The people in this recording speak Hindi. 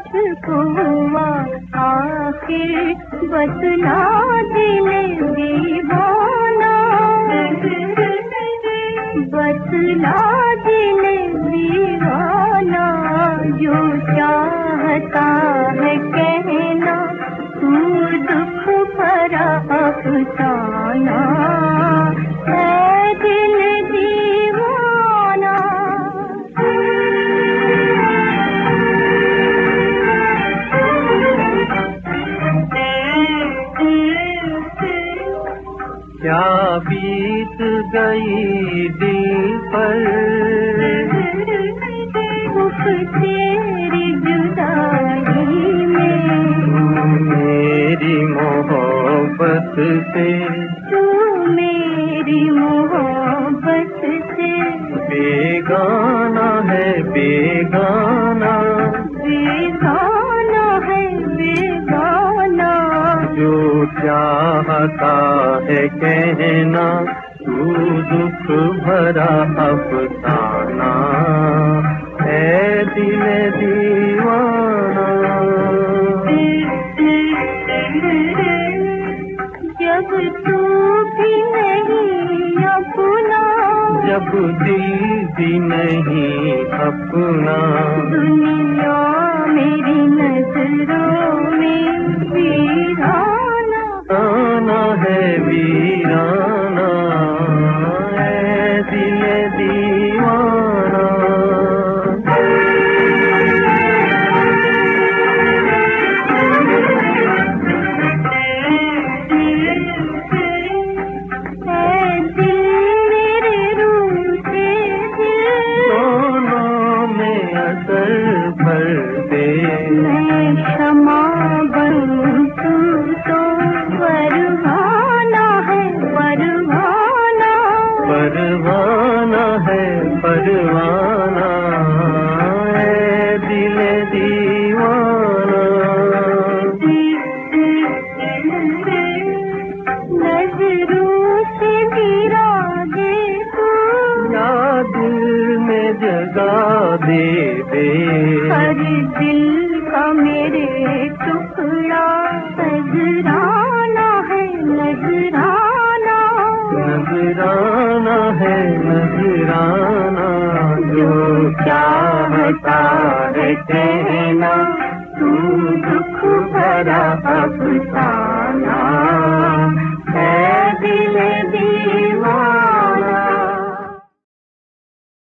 मुझको हुआ आखिर बतला दिल दीवाना, बतला दिल दीवाना जो चाहता है कहना तू दुख भरा अफसाना है दिल दीवाना। क्या बीत गई दिल पर दुख तेरी जुदाई में, मेरी मोहब्बत से, तू मेरी मोहब्बत से बेगाना है बेगाना, बेगाना है बेगाना जो चाहता है कहना तू दुख भरा अफसाना है दिल दीवाना। जब तू भी नहीं अपना, जब दिल भी नहीं अपना, दुनिया मेरी नजरों में वीराना, आना है वीराना है दिल दीवाना। मैं क्षमा बनूं तू तो परवाना है परवाना, परवाना है परवाना है दिल दीवाना। नजरों से गिरा दे तू, याद में जगा दे दे, हर दिल का मेरे टुकड़ा नजराना है नजराना, नजराना है नजराना जो चाहता है कहना तू दुख भरा अफसाना।